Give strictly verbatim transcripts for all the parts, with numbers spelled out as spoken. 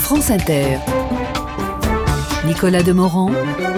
France Inter. Nicolas Demorand,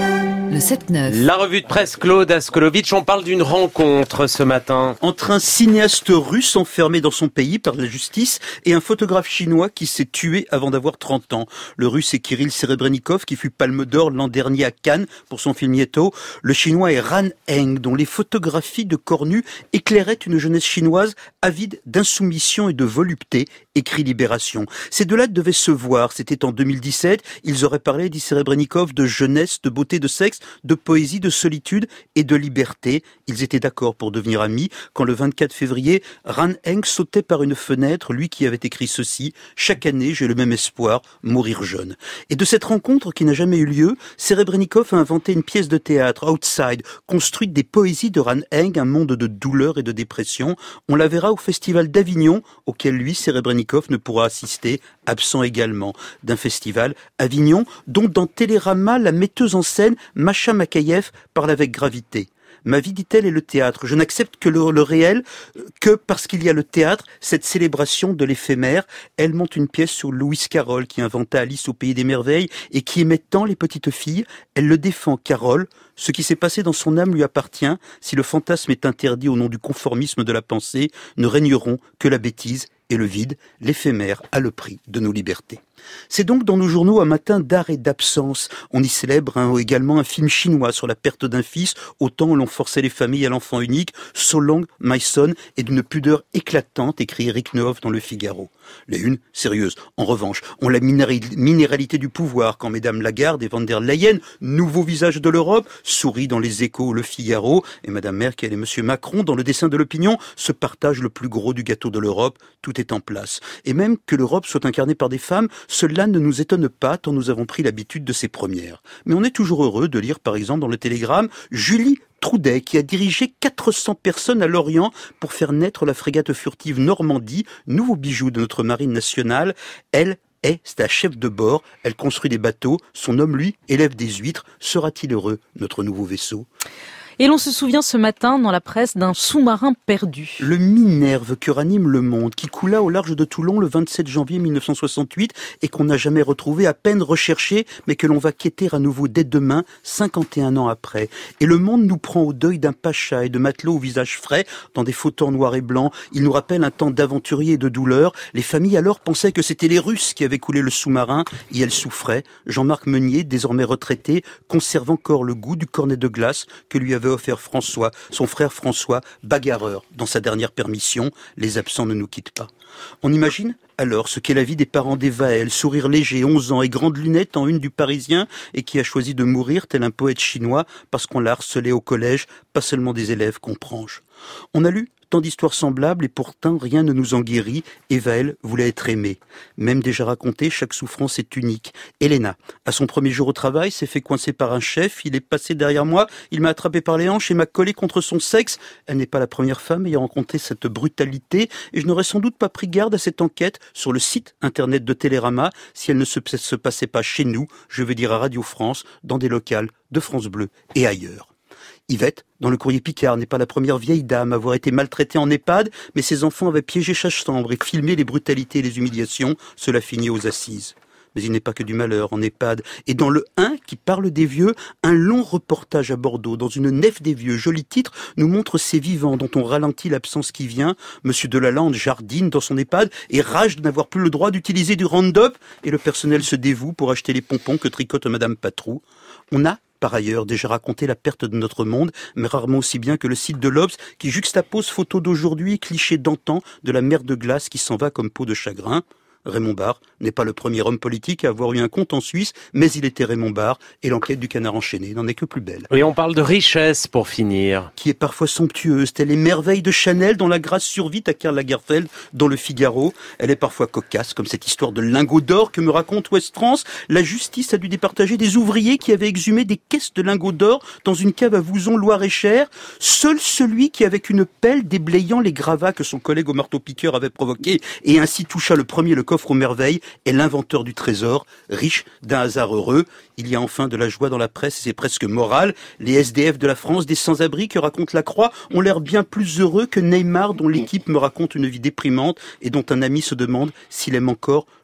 le sept neuf. La revue de presse Claude Askolovitch, on parle d'une rencontre ce matin. Entre un cinéaste russe enfermé dans son pays par la justice et un photographe chinois qui s'est tué avant d'avoir trente ans. Le russe est Kirill Serebrennikov qui fut Palme d'Or l'an dernier à Cannes pour son film Yetto. Le chinois est Ran Heng dont les photographies de corps nus éclairaient une jeunesse chinoise avide d'insoumission et de volupté, écrit Libération. Ces deux-là devaient se voir, c'était en deux mille dix-sept. Ils auraient parlé, dit Serebrennikov, de jeunesse, de beauté, de sexe, de poésie, de solitude et de liberté. Ils étaient d'accord pour devenir amis quand le vingt-quatre février, Ran Heng sautait par une fenêtre, lui qui avait écrit ceci: « Chaque année, j'ai le même espoir, mourir jeune ». Et de cette rencontre qui n'a jamais eu lieu, Serebrennikov a inventé une pièce de théâtre, Outside, construite des poésies de Ran Heng, un monde de douleur et de dépression. On la verra au festival d'Avignon, auquel lui, Serebrennikov, ne pourra assister, absent également d'un festival, Avignon, dont dans Télérama, la metteuse en scène Masha Makayev parle avec gravité. Ma vie, dit-elle, est le théâtre. Je n'accepte que le, le réel que parce qu'il y a le théâtre, cette célébration de l'éphémère. Elle monte une pièce sur Lewis Carroll qui inventa Alice au pays des merveilles et qui aimait tant les petites filles. Elle le défend, Carroll. Ce qui s'est passé dans son âme lui appartient. Si le fantasme est interdit au nom du conformisme de la pensée, ne régneront que la bêtise et le vide, l'éphémère à le prix de nos libertés. C'est donc dans nos journaux un matin d'art et d'absence. On y célèbre hein, également un film chinois sur la perte d'un fils, au temps où l'on forçait les familles à l'enfant unique. So Long, My Son est d'une pudeur éclatante, écrit Eric Nehoff dans Le Figaro. Les unes, sérieuses. En revanche, on la minéralité du pouvoir quand Mesdames Lagarde et Van der Leyen, nouveau visage de l'Europe, sourient dans Les Échos ou Le Figaro, et Madame Merkel et Monsieur Macron, dans le dessin de l'opinion, se partagent le plus gros du gâteau de l'Europe. Tout est en place. Et même que l'Europe soit incarnée par des femmes, cela ne nous étonne pas tant nous avons pris l'habitude de ces premières. Mais on est toujours heureux de lire par exemple dans le Télégramme Julie Troudet qui a dirigé quatre cents personnes à Lorient pour faire naître la frégate furtive Normandie, nouveau bijou de notre marine nationale. Elle est, c'est la chef de bord, elle construit des bateaux, son homme lui élève des huîtres. Sera-t-il heureux, notre nouveau vaisseau ? Et l'on se souvient ce matin dans la presse d'un sous-marin perdu. Le Minerve que ranime le monde, qui coula au large de Toulon le vingt-sept janvier mille neuf cent soixante-huit et qu'on n'a jamais retrouvé, à peine recherché, mais que l'on va quêter à nouveau dès demain, cinquante et un ans après. Et le monde nous prend au deuil d'un pacha et de matelots au visage frais, dans des photos en noir et blanc. Il nous rappelle un temps d'aventuriers et de douleur. Les familles alors pensaient que c'était les Russes qui avaient coulé le sous-marin, et elles souffraient. Jean-Marc Meunier, désormais retraité, conserve encore le goût du cornet de glace que lui avait offert François, son frère François, bagarreur, dans sa dernière permission. Les absents ne nous quittent pas. On imagine alors ce qu'est la vie des parents d'Eva El, sourire léger, onze ans et grandes lunettes en une du Parisien, et qui a choisi de mourir tel un poète chinois parce qu'on l'a harcelé au collège, pas seulement des élèves qu'on prange. On a lu tant d'histoires semblables et pourtant rien ne nous en guérit. Eva El voulait être aimée. Même déjà raconté, chaque souffrance est unique. Elena, à son premier jour au travail, s'est fait coincer par un chef. Il est passé derrière moi, il m'a attrapé par les hanches et m'a collé contre son sexe. Elle n'est pas la première femme ayant rencontré cette brutalité et je n'aurais sans doute pas pris garde à cette enquête sur le site internet de Télérama si elle ne se, se passait pas chez nous, je veux dire à Radio France, dans des locales de France Bleu et ailleurs. Yvette, dans le courrier Picard, n'est pas la première vieille dame à avoir été maltraitée en EHPAD, mais ses enfants avaient piégé chaque chambre et filmé les brutalités et les humiliations. Cela finit aux assises. Mais il n'est pas que du malheur en EHPAD. Et dans le un, qui parle des vieux, un long reportage à Bordeaux, dans une nef des vieux, joli titre, nous montre ces vivants dont on ralentit l'absence qui vient. Monsieur Delalande jardine dans son EHPAD et rage de n'avoir plus le droit d'utiliser du Roundup, et le personnel se dévoue pour acheter les pompons que tricote Madame Patrou. On a par ailleurs déjà raconté la perte de notre monde, mais rarement aussi bien que le site de l'Obs qui juxtapose photos d'aujourd'hui et clichés d'antan de la mer de glace qui s'en va comme peau de chagrin. Raymond Barre n'est pas le premier homme politique à avoir eu un compte en Suisse, mais il était Raymond Barre, et l'enquête du Canard enchaîné n'en est que plus belle. Oui, on parle de richesse pour finir. Qui est parfois somptueuse, telle les merveilles de Chanel dont la grâce survit à Karl Lagerfeld dans Le Figaro. Elle est parfois cocasse, comme cette histoire de lingots d'or que me raconte Ouest France. La justice a dû départager des ouvriers qui avaient exhumé des caisses de lingots d'or dans une cave à Vouzon, Loir-et-Cher. Seul celui qui, avec une pelle, déblayant les gravats que son collègue au marteau-piqueur avait provoqués et ainsi toucha le premier le coffre aux merveilles, est l'inventeur du trésor, riche d'un hasard heureux. Il y a enfin de la joie dans la presse et c'est presque moral. Les S D F de la France, des sans-abri que raconte la Croix, ont l'air bien plus heureux que Neymar dont l'équipe me raconte une vie déprimante et dont un ami se demande s'il aime encore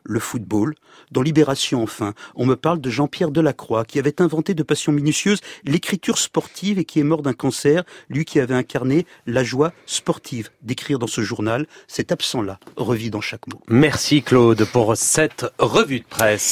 le football. Dans Libération, enfin, on me parle de Jean-Pierre Delacroix, qui avait inventé de passion minutieuse l'écriture sportive et qui est mort d'un cancer, lui qui avait incarné la joie sportive d'écrire dans ce journal. Cet absent-là revit dans chaque mot. Merci Claude pour cette revue de presse.